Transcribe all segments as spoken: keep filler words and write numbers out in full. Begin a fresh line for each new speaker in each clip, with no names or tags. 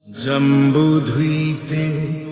जम्बूद्वीपे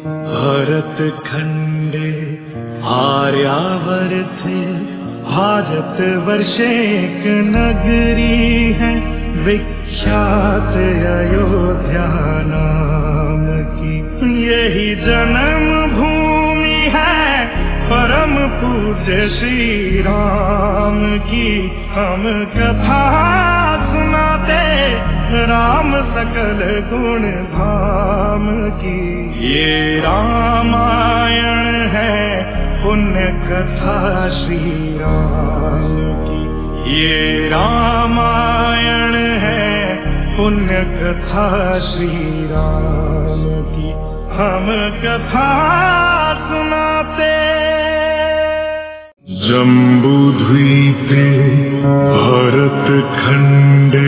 भरतखण्डे आर्यावर्ते भारतवर्षे एक नगरी है विख्यात अयोध्या नाम की। यही जन्म भूमि है परम पूज्य श्री राम की। हम कथा सुनाते राम सकल गुण धाम की। ये रामायण है पुण्य कथा श्री राम की। ये रामायण है पुण्य कथा श्री राम की। हम कथा सुनाते। जम्बूद्वीपे भरतखण्डे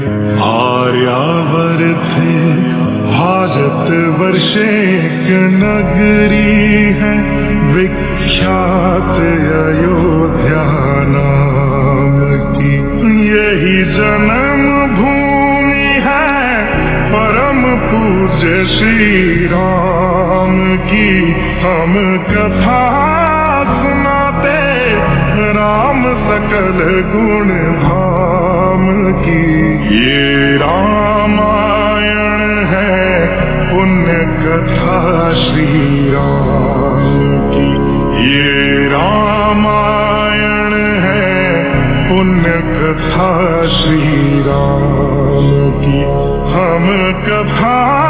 आर्यावर्ते भारतवर्षे एक नगरी है विख्यात अयोध्या नाम की। यही जन्म भूमि है परम पूज्य श्री राम की। हम कथा सुनाते राम सकल गुण धाम की। ये रामायण है पुण्य कथा श्री राम की। ये रामायण है पुण्य कथा श्री राम की। हम कथा